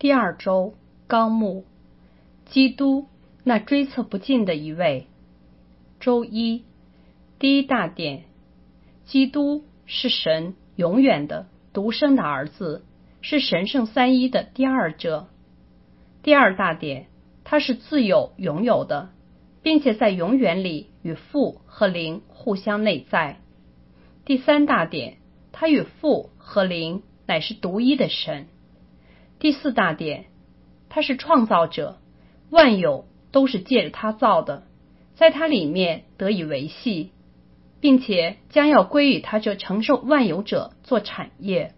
第二周纲目，基督，那追测不尽的一位。周一，第一大点，基督是神永远的独生的儿子，是神圣三一的第二者。第二大点，他是自有永有的，并且在永远里与父和灵互相内在。第三大点，他与父和灵乃是独一的神。第四大点，他是创造者，万有都是借着他造的，在他里面得以维系，并且将要归于他这承受万有者做产业。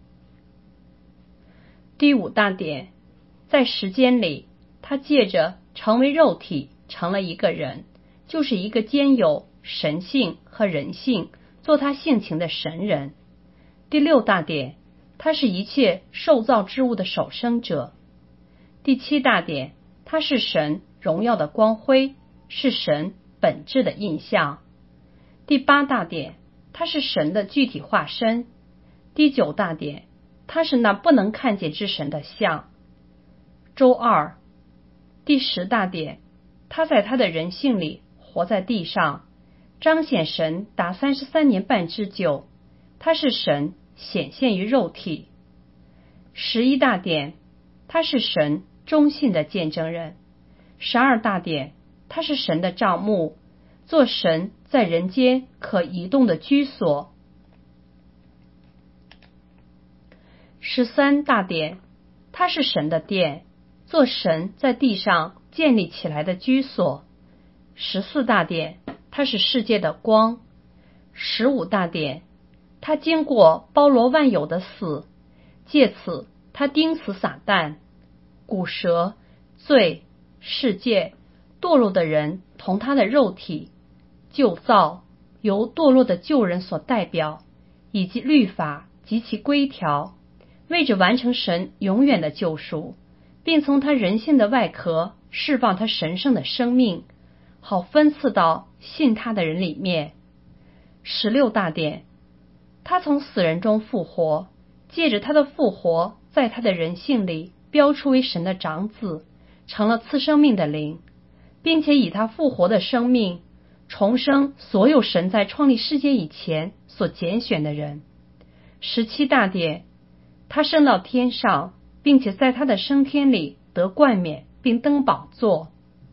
第五大点，在时间里，他借着成为肉体成了一个人，就是一个兼有神性和人性，做他性情的神人。第六大点，他是一切受造之物的首生者。第七大点，他是神荣耀的光辉，是神本质的印象。第八大点，他是神的具体化身。第九大点，他是那不能看见之神的像。周二，第十大点，他在他的人性里活在地上，彰显神达33年半之久，他是神显现于肉体。11大点，他是神忠信的见证人。12大点，他是神的帐幕，做神在人间可移动的居所。13大点，他是神的殿，做神在地上建立起来的居所。14大点，他是世界的光。15大点，他经过包罗万有的死，借此他钉死撒旦、古蛇、罪、世界、堕落的人同他的肉体、旧造由堕落的旧人所代表，以及律法及其规条，为着完成神永远的救赎，并从他人性的外壳释放他神圣的生命，好分赐到信他的人里面。16大点，他从死人中复活，借着他的复活，在他的人性里标出为神的长子，成了赐生命的灵，并且以他复活的生命重生所有神在创立世界以前所拣选的人。17大点，他升到天上，并且在他的升天里得冠冕并登宝座，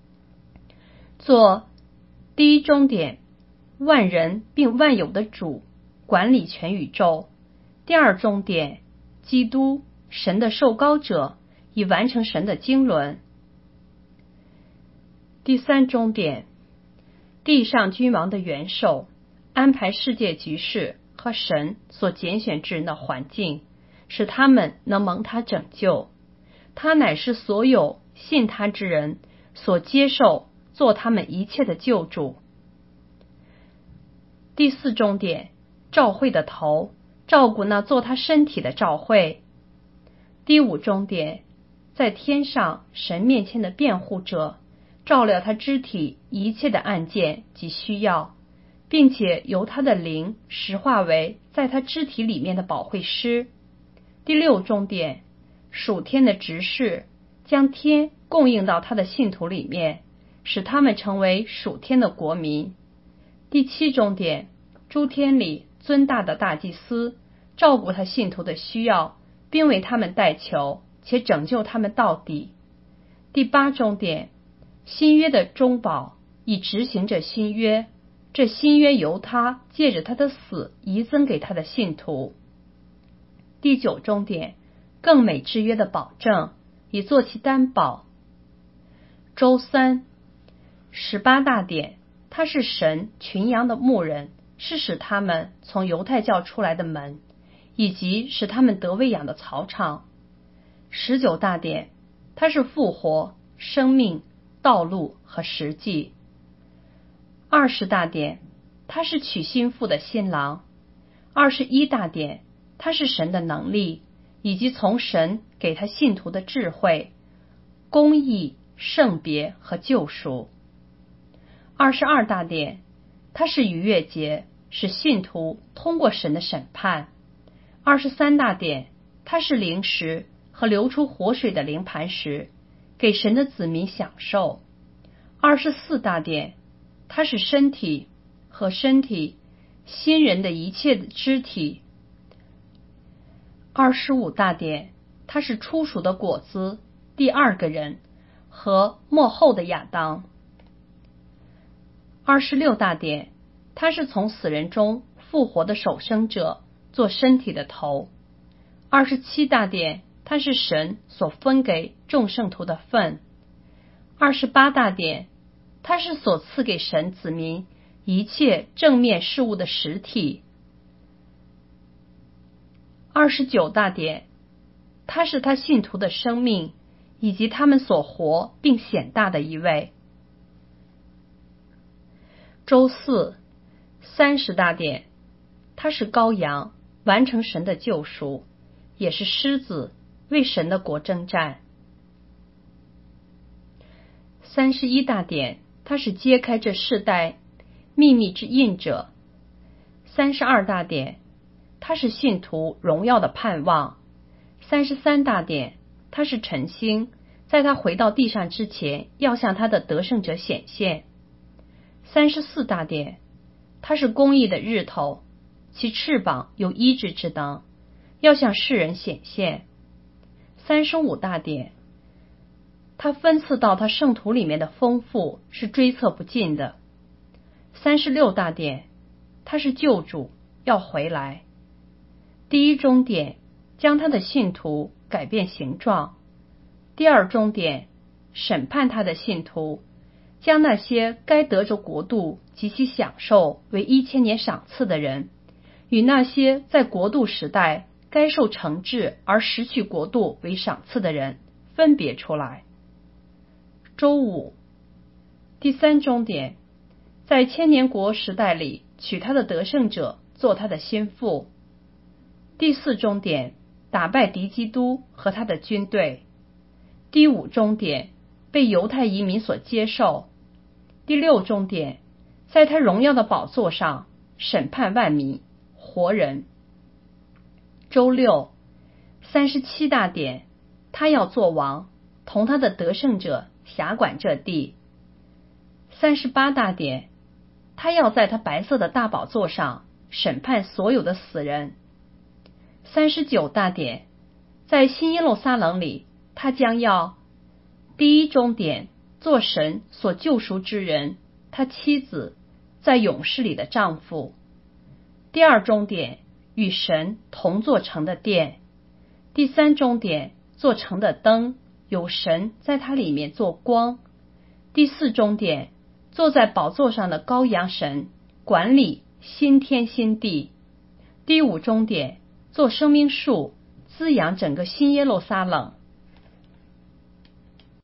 做第一终点，万人并万有的主，管理全宇宙。第二终点，基督，神的受膏者，以完成神的经纶。第三终点，地上君王的元首，安排世界局势和神所拣选之人的环境，使他们能蒙他拯救。他乃是所有信他之人所接受，做他们一切的救主。第四终点，召会的头，照顾那做他身体的召会。第五终点，在天上神面前的辩护者，照料他肢体一切的案件及需要，并且由他的灵实化为在他肢体里面的保惠师。第六终点，属天的执事，将天供应到他的信徒里面，使他们成为属天的国民。第七终点，诸天里尊大的大祭司，照顾他信徒的需要，并为他们代求，且拯救他们到底。第八终点，新约的中保，以执行着新约，这新约由他借着他的死遗赠给他的信徒。第九终点，更美之约的保证，以作其担保。周三，18大点，他是神群羊的牧人，是使他们从犹太教出来的门，以及使他们得喂养的草场。19大点，他是复活、生命、道路和实际。20大点，他是娶新妇的新郎。21大点，他是神的能力，以及从神给他信徒的智慧、公义、圣别和救赎。22大点，他是逾越节，使信徒通过神的审判。23大点，他是灵食和流出活水的灵磐石，给神的子民享受。24大殿，它是身体和身体新人的一切的肢体。25大殿，它是初熟的果子，第二个人和末后的亚当。26大殿，他是从死人中复活的首生者，做身体的头。27大殿，他是神所分给众圣徒的份。28大殿，他是所赐给神子民一切正面事物的实体。29大殿，他是他信徒的生命以及他们所活并显大的一位。周四30大殿，他是羔羊，完成神的救赎，也是狮子，为神的国征战。31大典，他是揭开这世代秘密之印者。32大典，他是信徒荣耀的盼望。33大典，他是晨星，在他回到地上之前，要向他的得胜者显现。34大典，他是公义的日头，其翅膀有医治之灯，要向世人显现。35大典，他分赐到他圣徒里面的丰富是追测不尽的。36大典，他是救主，要回来。第一终点，将他的信徒改变形状。第二终点，审判他的信徒，将那些该得着国度及其享受为1000年赏赐的人，与那些在国度时代该受惩治而失去国度为赏赐的人分别出来。周五，第三终点，在千年国时代里取他的得胜者做他的心腹。第四终点，打败敌基督和他的军队。第五终点，被犹太移民所接受。第六终点，在他荣耀的宝座上审判万民活人。周六，37大典，他要做王，同他的得胜者辖管这地。38大典，他要在他白色的大宝座上审判所有的死人。39大典，在新耶路撒冷里，他将要第一终点做神所救赎之人，他妻子在勇士里的丈夫。第二终点，与神同做成的殿。第三终点，做成的灯，有神在它里面做光。第四终点，坐在宝座上的羔羊神，管理新天新地。第五终点，做生命树，滋养整个新耶路撒冷。